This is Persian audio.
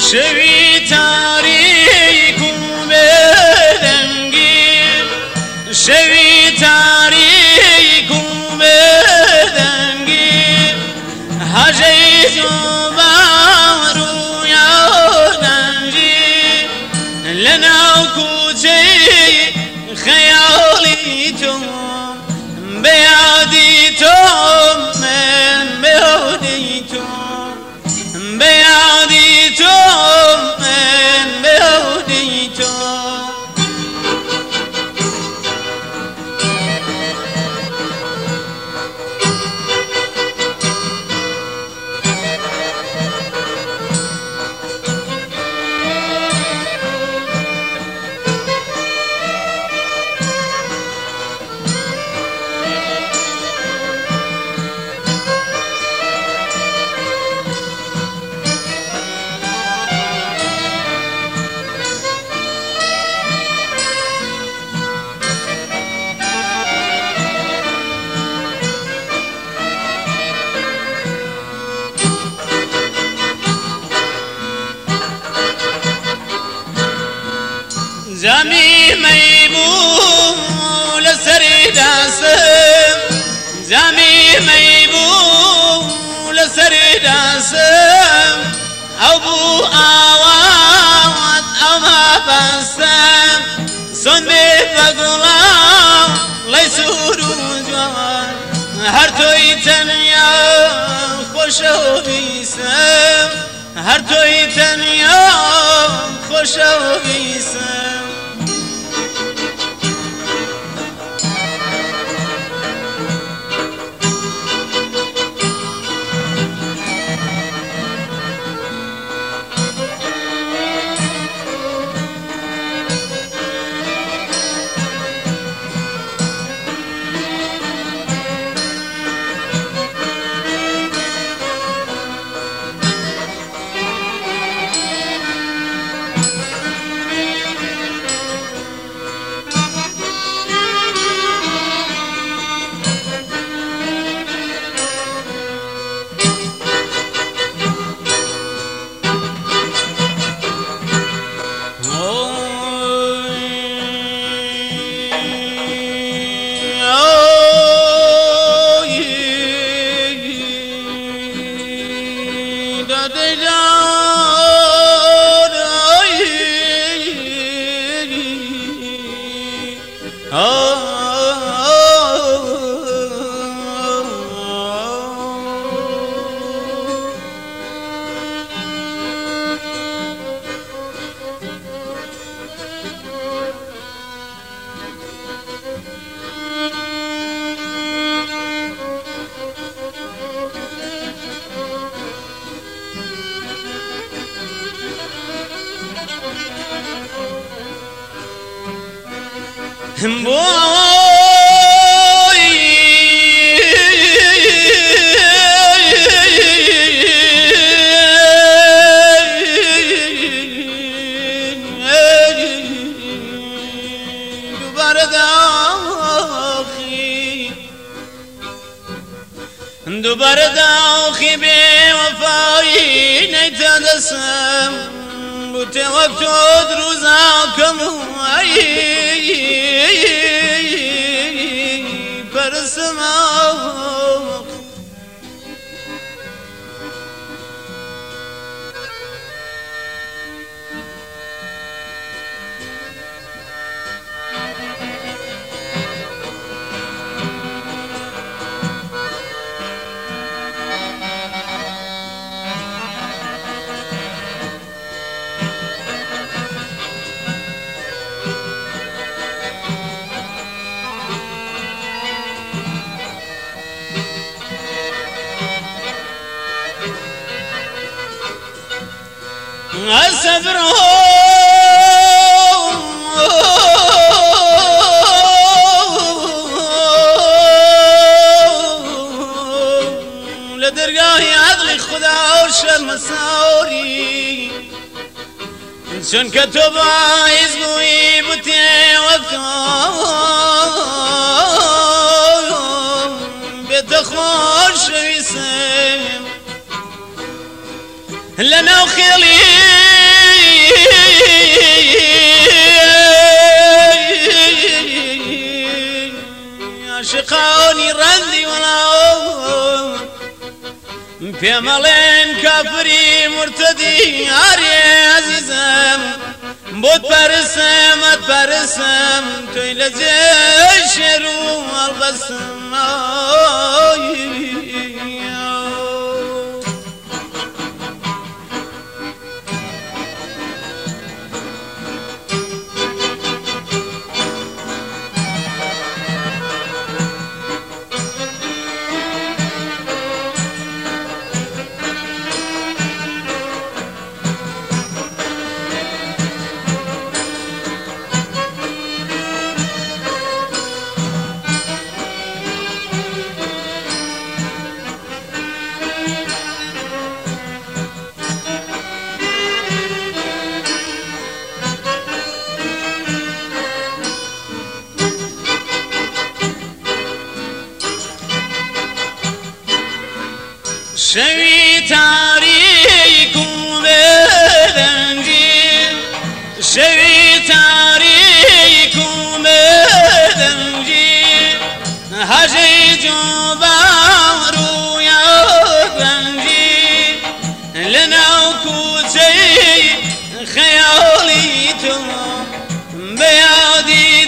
شوی تاریک و بدنگی شوی تاریک و بدنگی هجی زبان رو یادنجی لناو کوچه خیالی تو بیادی تو من بیادی تو بیادی تو من بیادی تو زمی میبو لسری دستم زمی میبو لسری دستم او بو آوات او ما بستم سن بفقلام لیسور و جوان هر توی تنیا خوش و بیسم هر توی تنیا خوش و بیسم دوباره داخی به وفایی نیتدسم بوته وقت روزا کموایی پرسما السفر لدرگاه عدل خدا و شرم ساوری چون که تو باعث بوی بوتی وقتا بیت خوش ویسم لنا خیلی پێمەڵێن کافری مرتدی ئارێ عەزیزم بۆت پەرسم ئەتپەرسم تۆی لە جێ شێر و هەڵبەستم شەوی تاریک و بێدەنگی شەوی تاریک و بێدەنگی هەژەی جوبار و یاغەنگی لەناو کوچەی خەیاڵی تۆ بەیادی